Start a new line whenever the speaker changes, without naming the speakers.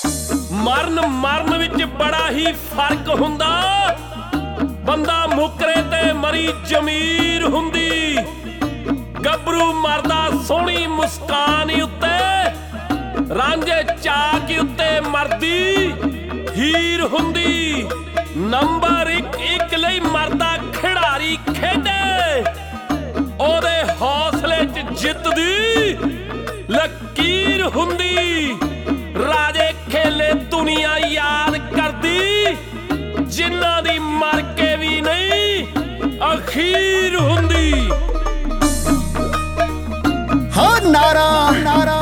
ਮਰਨ ਮਰਨ ਵਿੱਚ ਬੜਾ ਹੀ ਫਰਕ ਹੁੰਦਾ। ਬੰਦਾ ਮੁਕਰੇ ਤੇ ਮਰੀ ਜ਼ਮੀਰ ਹੁੰਦੀ। ਗੱਭਰੂ ਮਰਦਾ ਸੋਹਣੀ ਮੁਸਕਾਨ ਉੱਤੇ, ਰਾਂਝੇ ਚਾਕ ਉੱਤੇ ਮਰਦੀ ਹੀਰ ਹੁੰਦੀ। ਨੰਬਰ ਇੱਕ ਲਈ ਮਰਦਾ ਖਿਡਾਰੀ ਖੇਡੇ, ਉਹਦੇ ਹੌਸਲੇ 'ਚ ਜਿੱਤ ਦੀ ਲਕੀਰ ਹੁੰਦੀ। ਰਾਜੇ ਖੇਲੇ ਦੁਨੀਆ ਯਾਦ ਕਰਦੀ, ਜਿਨ੍ਹਾਂ ਦੀ ਮਰ ਕੇ ਵੀ ਨਹੀਂ ਅਖੀਰ ਹੁੰਦੀ।
ਹਾਂ ਨਾਰਾ ਨਾਰਾ